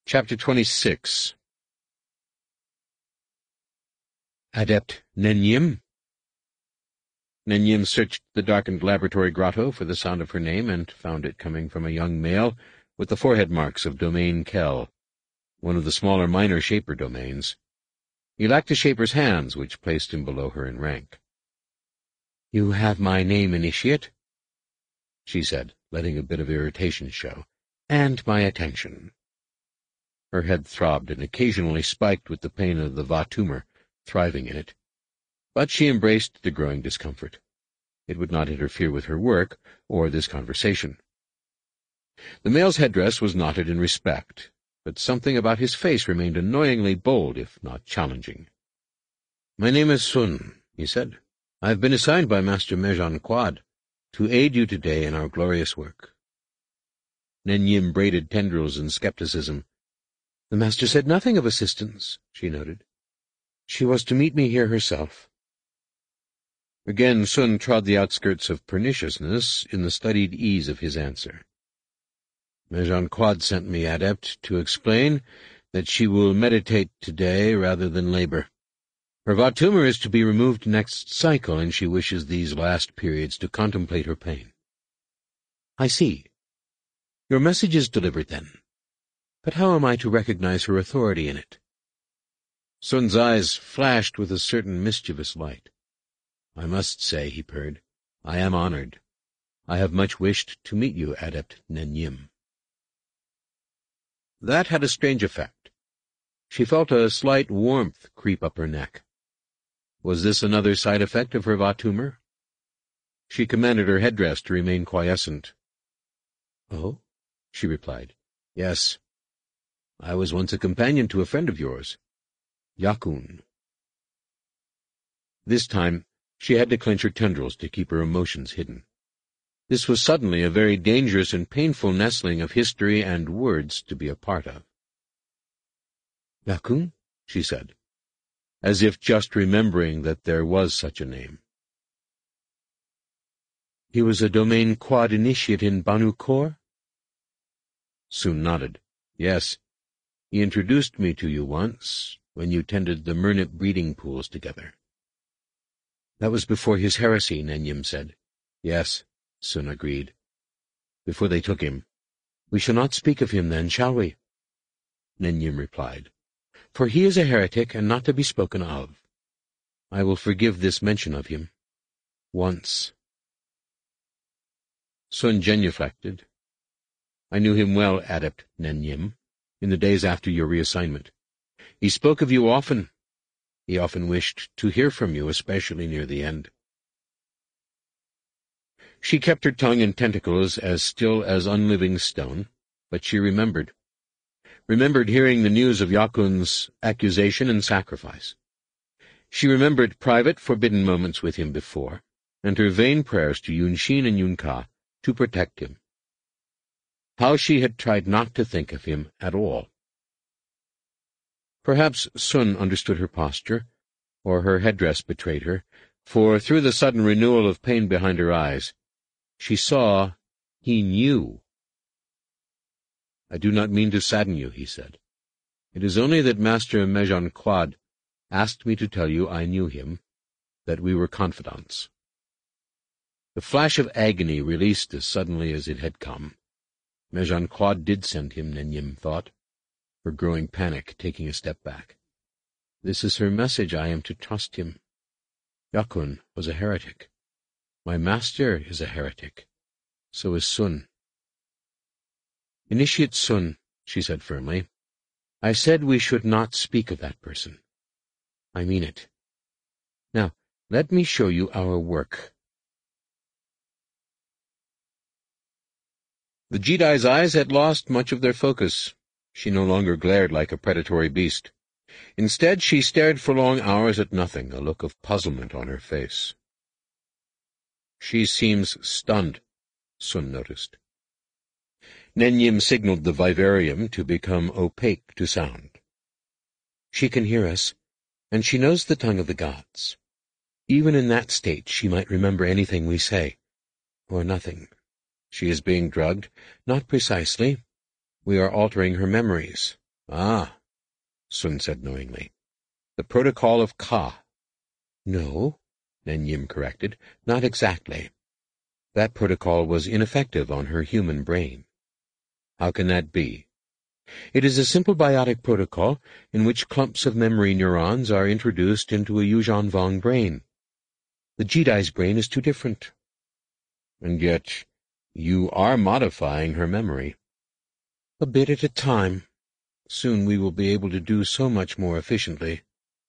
Chapter 26. Adept Nenyim. Nenyim searched the darkened laboratory grotto for the sound of her name, and found it coming from a young male with the forehead marks of Domain Kel, one of the smaller minor Shaper domains. He lacked a Shaper's hands, which placed him below her in rank. "You have my name, Initiate," she said, letting a bit of irritation show, "and my attention." Her head throbbed and occasionally spiked with the pain of the Va tumor thriving in it, but she embraced the growing discomfort. It would not interfere with her work or this conversation. The male's headdress was knotted in respect, but something about his face remained annoyingly bold, if not challenging. "My name is Sun," he said. "I have been assigned by Master Mejan Quad to aid you today in our glorious work." Nenyim braided tendrils in skepticism. "The Master said nothing of assistance," she noted. "She was to meet me here herself." Again Sun trod the outskirts of perniciousness in the studied ease of his answer. "Mejan Quad sent me, Adept, to explain that she will meditate today rather than labor. Her Va tumor is to be removed next cycle, and she wishes these last periods to contemplate her pain." "I see. Your message is delivered, then. But how am I to recognize her authority in it?" Sun's eyes flashed with a certain mischievous light. "I must say," he purred, "I am honored. I have much wished to meet you, Adept Nenyim." That had a strange effect. She felt a slight warmth creep up her neck. Was this another side effect of her Va tumor? She commanded her headdress to remain quiescent. "Oh?" she replied. "Yes. I was once a companion to a friend of yours, Yakun." This time she had to clench her tendrils to keep her emotions hidden. This was suddenly a very dangerous and painful nestling of history and words to be a part of. "Yakun?" she said, as if just remembering that there was such a name. "He was a Domain Quad initiate in Banu Kor?" Sun nodded. "Yes. He introduced me to you once, when you tended the Murnip breeding pools together." "That was before his heresy," Nenyim said. "Yes," Sun agreed. "Before they took him." "We shall not speak of him, then, shall we?" Nenyim replied. "For he is a heretic, and not to be spoken of. I will forgive this mention of him. Once." Sun genuflected. "I knew him well, Adept Nenyim, in the days after your reassignment. He spoke of you often. He often wished to hear from you, especially near the end." She kept her tongue and tentacles as still as unliving stone, but she remembered hearing the news of Yakun's accusation and sacrifice. She remembered private, forbidden moments with him before, and her vain prayers to Yunshin and Yunka to protect him. How she had tried not to think of him at all. Perhaps Sun understood her posture, or her headdress betrayed her, for through the sudden renewal of pain behind her eyes, she saw he knew. "I do not mean to sadden you," he said. "It is only that Master Mejan Quad asked me to tell you I knew him, that we were confidants." The flash of agony released as suddenly as it had come. Mejan Quad did send him, Nenyim thought, her growing panic taking a step back. This is her message. I am to trust him. Yakun was a heretic. My master is a heretic. So is Sun. "Initiate Sun," she said firmly, "I said we should not speak of that person. I mean it. Now, let me show you our work." The Jedi's eyes had lost much of their focus. She no longer glared like a predatory beast. Instead, she stared for long hours at nothing, a look of puzzlement on her face. "She seems stunned," Sun noticed. Nenyim signaled the vivarium to become opaque to sound. "She can hear us, and she knows the tongue of the gods. Even in that state she might remember anything we say, or nothing. She is being drugged. Not precisely. We are altering her memories. Ah, Sun said knowingly. The Protocol of Ka. No, Nenyim corrected, not exactly. That protocol was ineffective on her human brain. How can that be? It is a simple biotic protocol in which clumps of memory neurons are introduced into a Yuuzhan Vong brain. The Jedi's brain is too different. And yet you are modifying her memory. A bit at a time. Soon we will be able to do so much more efficiently.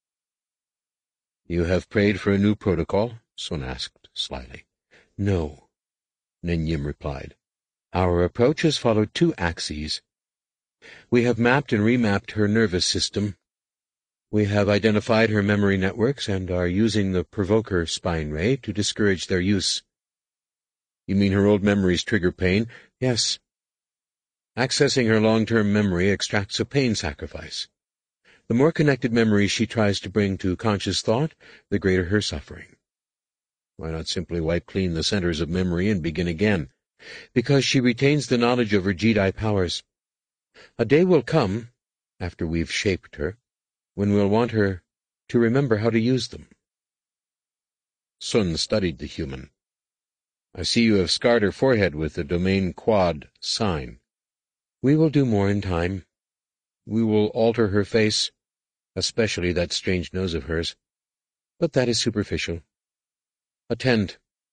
You have prayed for a new protocol? Sun asked slyly. No, Nenyim replied. Our approach has followed two axes. We have mapped and remapped her nervous system. We have identified her memory networks and are using the provoker spine ray to discourage their use. You mean her old memories trigger pain? Yes. Accessing her long-term memory extracts a pain sacrifice. The more connected memories she tries to bring to conscious thought, the greater her suffering. Why not simply wipe clean the centers of memory and begin again? Because she retains the knowledge of her Jedi powers. A day will come, after we've shaped her, when we'll want her to remember how to use them. Sun studied the human. I see you have scarred her forehead with the Domain Quad sign. We will do more in time. We will alter her face, especially that strange nose of hers. But that is superficial. Attend.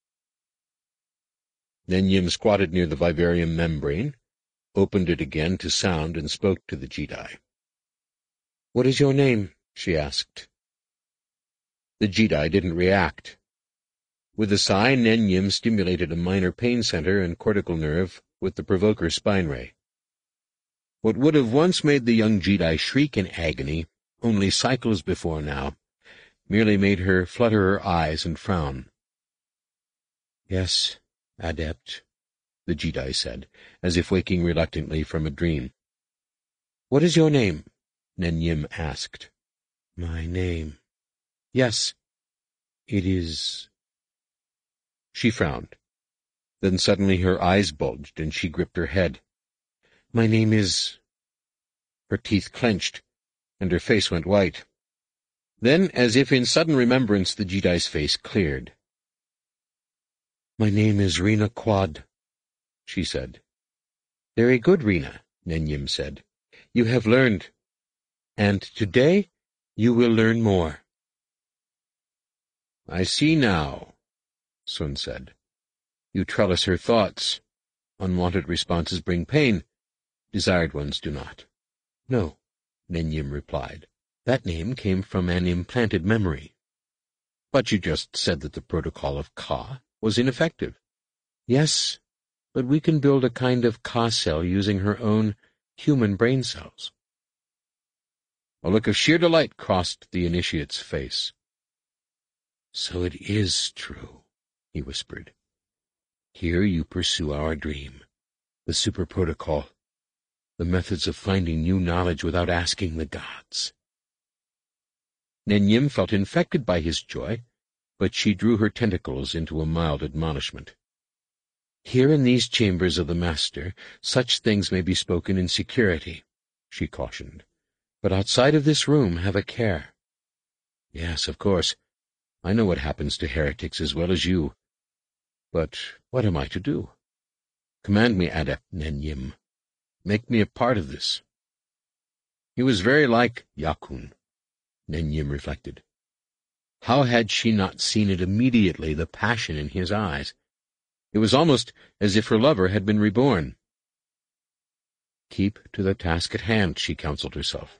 Nenyim squatted near the vivarium membrane, opened it again to sound, and spoke to the Jedi. "What is your name?" she asked. The Jedi didn't react. With a sigh, Nenyim stimulated a minor pain center and cortical nerve with the provoker spine ray. What would have once made the young Jedi shriek in agony, only cycles before now, merely made her flutter her eyes and frown. "Yes, Adept," the Jedi said, as if waking reluctantly from a dream. "What is your name?" Nenyim asked. "My name. Yes, it is—" She frowned. Then suddenly her eyes bulged, and she gripped her head. "My name is—" Her teeth clenched, and her face went white. Then, as if in sudden remembrance, the Jedi's face cleared. "My name is Rena Quad," she said. "Very good, Rena," Nenyim said. "You have learned, and today you will learn more." "I see now," Sun said. "You trellis her thoughts. Unwanted responses bring pain. Desired ones do not." "No," Nenyim replied. "That name came from an implanted memory." "But you just said that the Protocol of Ka was ineffective." "Yes, but we can build a kind of Ka cell using her own human brain cells." A look of sheer delight crossed the initiate's face. "So it is true," he whispered. "Here you pursue our dream, the Super Protocol, the methods of finding new knowledge without asking the gods." Nenyim felt infected by his joy, but she drew her tentacles into a mild admonishment. "Here in these chambers of the Master, such things may be spoken in security," she cautioned. "But outside of this room, have a care." "Yes, of course. I know what happens to heretics as well as you. But what am I to do? Command me, Adept Nenyim. Make me a part of this." He was very like Yakun, Nenyim reflected. How had she not seen it immediately, the passion in his eyes? It was almost as if her lover had been reborn. Keep to the task at hand, she counseled herself.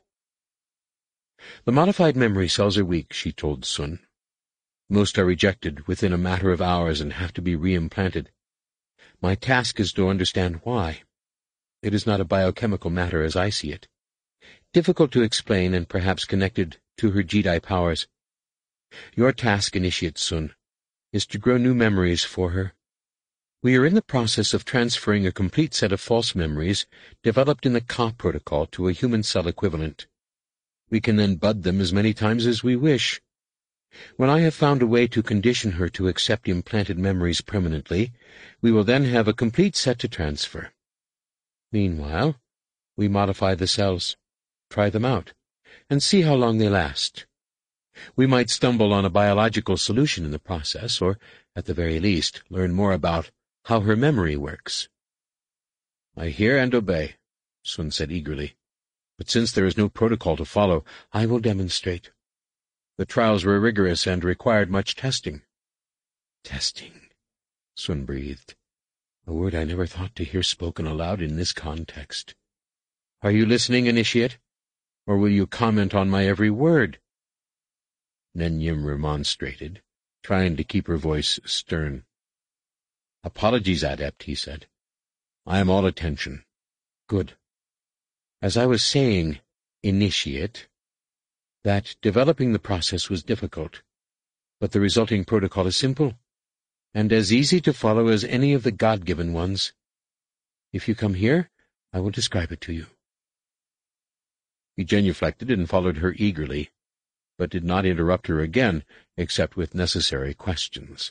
"The modified memory cells are weak," she told Sun. "Most are rejected within a matter of hours and have to be reimplanted. My task is to understand why. It is not a biochemical matter as I see it. Difficult to explain and perhaps connected to her Jedi powers. Your task, Initiate Sun, is to grow new memories for her. We are in the process of transferring a complete set of false memories developed in the Ka protocol to a human cell equivalent. We can then bud them as many times as we wish. When I have found a way to condition her to accept implanted memories permanently, we will then have a complete set to transfer. Meanwhile, we modify the cells. try them out, and see how long they last. We might stumble on a biological solution in the process, or, at the very least, learn more about how her memory works." "I hear and obey," Sun said eagerly. "But since there is no protocol to follow, I will demonstrate. The trials were rigorous and required much testing." "Testing," Sun breathed, a word I never thought to hear spoken aloud in this context. "Are you listening, Initiate? Or will you comment on my every word?" Nenyim remonstrated, trying to keep her voice stern. "Apologies, Adept," he said. "I am all attention." "Good. As I was saying, Initiate, that developing the process was difficult, but the resulting protocol is simple, and as easy to follow as any of the God-given ones. If you come here, I will describe it to you." He genuflected and followed her eagerly, but did not interrupt her again, except with necessary questions.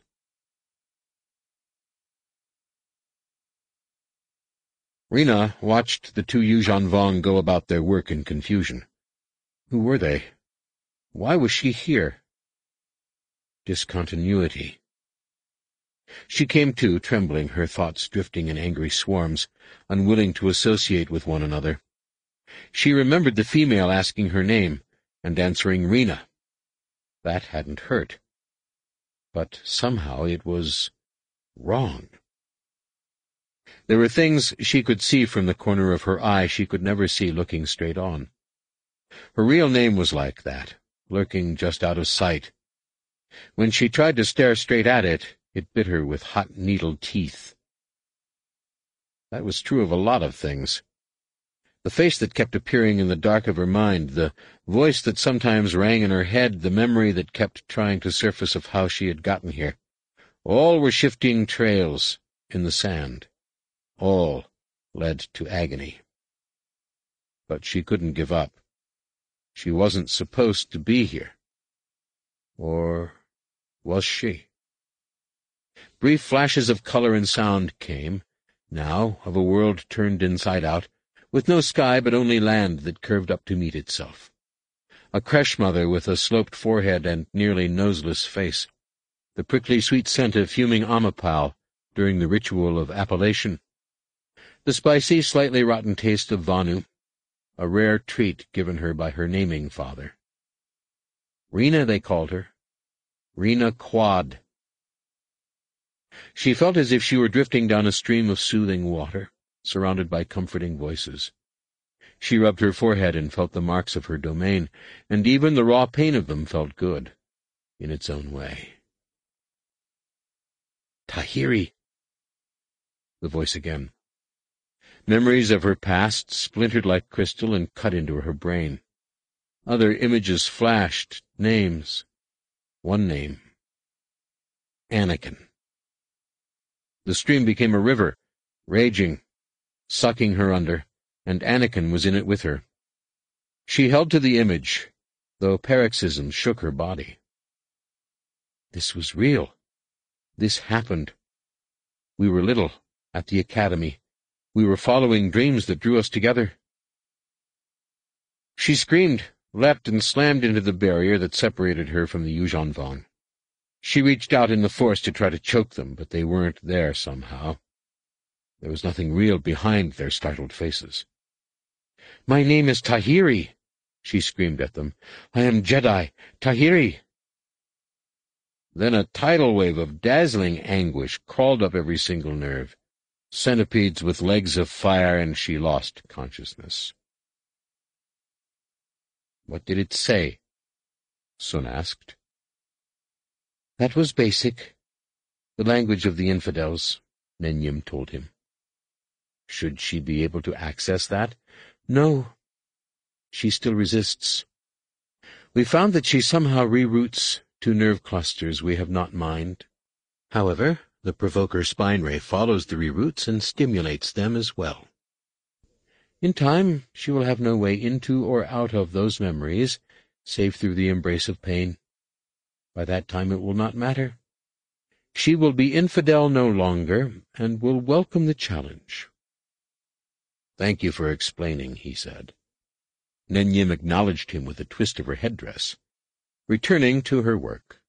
Rena watched the two Yuuzhan Vong go about their work in confusion. Who were they? Why was she here? Discontinuity. She came to, trembling, her thoughts drifting in angry swarms, unwilling to associate with one another. She remembered the female asking her name, and answering Rena. That hadn't hurt. But somehow it was wrong. There were things she could see from the corner of her eye she could never see looking straight on. Her real name was like that, lurking just out of sight. When she tried to stare straight at it, it bit her with hot needle teeth. That was true of a lot of things. The face that kept appearing in the dark of her mind, the voice that sometimes rang in her head, the memory that kept trying to surface of how she had gotten here. All were shifting trails in the sand. All led to agony. But she couldn't give up. She wasn't supposed to be here. Or was she? Brief flashes of color and sound came, now, of a world turned inside out, with no sky but only land that curved up to meet itself. A creche mother with a sloped forehead and nearly noseless face. The prickly sweet scent of fuming amapal during the ritual of appellation. The spicy, slightly rotten taste of Vanu, a rare treat given her by her naming father. Rena, they called her. Rena Quad. She felt as if she were drifting down a stream of soothing water, surrounded by comforting voices. She rubbed her forehead and felt the marks of her domain, and even the raw pain of them felt good, in its own way. "Tahiri!" The voice again. Memories of her past splintered like crystal and cut into her brain. Other images flashed, names. One name. Anakin. The stream became a river, raging, sucking her under, and Anakin was in it with her. She held to the image, though paroxysms shook her body. This was real. This happened. We were little, at the academy. We were following dreams that drew us together. She screamed, leapt, and slammed into the barrier that separated her from the Yuuzhan Vong. She reached out in the force to try to choke them, but they weren't there somehow. There was nothing real behind their startled faces. "My name is Tahiri," she screamed at them. "I am Jedi, Tahiri." Then a tidal wave of dazzling anguish crawled up every single nerve. Centipedes with legs of fire, and she lost consciousness. "What did it say?" Sun asked. "That was basic. The language of the infidels," Nenyim told him. Should she be able to access that? No. She still resists. We found that she somehow reroutes two nerve clusters we have not mined. However, the provoker spine ray follows the reroutes and stimulates them as well. In time, she will have no way into or out of those memories, save through the embrace of pain. By that time it will not matter. She will be infidel no longer, and will welcome the challenge. "Thank you for explaining," he said. Nenyim acknowledged him with a twist of her headdress. Returning to her work,